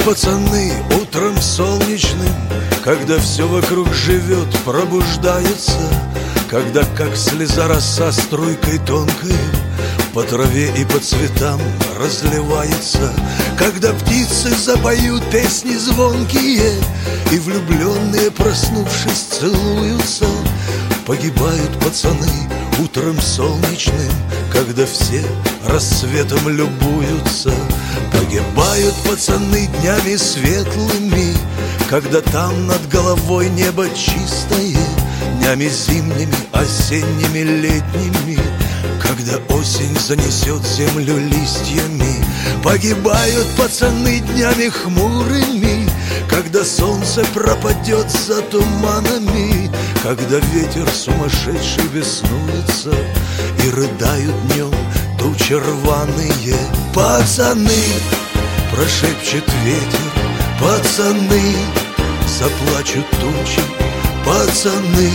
пацаны, утром солнечным, когда все вокруг живет, пробуждается, когда как слеза роса струйкой тонкой по траве и по цветам разливается, когда птицы запоют песни звонкие, и влюбленные, проснувшись, целуются. Погибают пацаны утром солнечным, когда все рассветом любуются. Погибают пацаны днями светлыми, когда там над головой небо чистое, днями зимними, осенними, летними, когда осень занесет землю листьями. Погибают пацаны днями хмурыми, когда солнце пропадет за туманами, когда ветер сумасшедший беснуется и рыдают днем тучи рваные. Пацаны, прошепчет ветер, пацаны, заплачут тучи. Пацаны,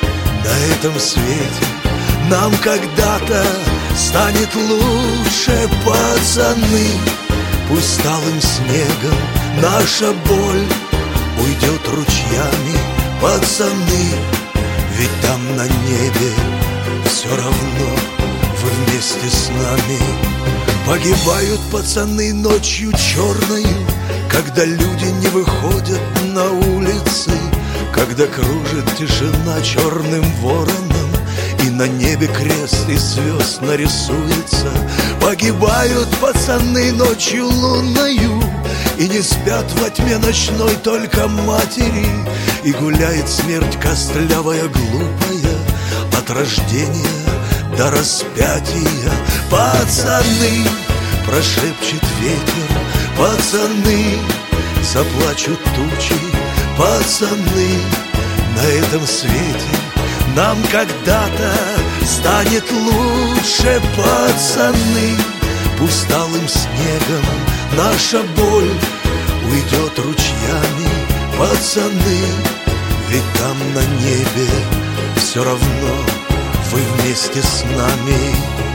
на этом свете нам когда-то станет лучше. Пацаны, пусть талым снегом наша боль уйдет ручьями. Пацаны, ведь там на небе все равно вы вместе с нами. Погибают пацаны ночью черною, когда люди не выходят на улицы, когда кружит тишина черным вороном, и на небе крест из звезд нарисуется. Погибают пацаны ночью лунною, и не спят во тьме ночной только матери, и гуляет смерть костлявая, глупая, от рождения до распятия. Пацаны, прошепчет ветер, пацаны, заплачут тучи. Пацаны, на этом свете нам когда-то станет лучше. Пацаны, пусть талым снегом наша боль уйдет ручьями. Пацаны, ведь там на небе все равно вы вместе с нами.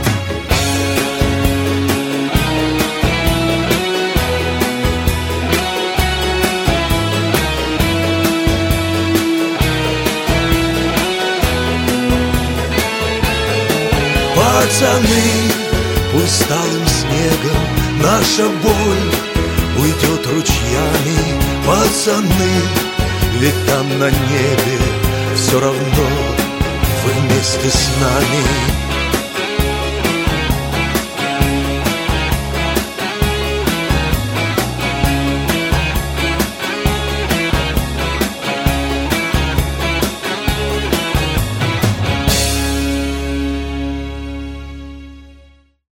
Пацаны, пусть талым снегом наша боль уйдет ручьями. Пацаны, ведь там на небе все равно вы вместе с нами.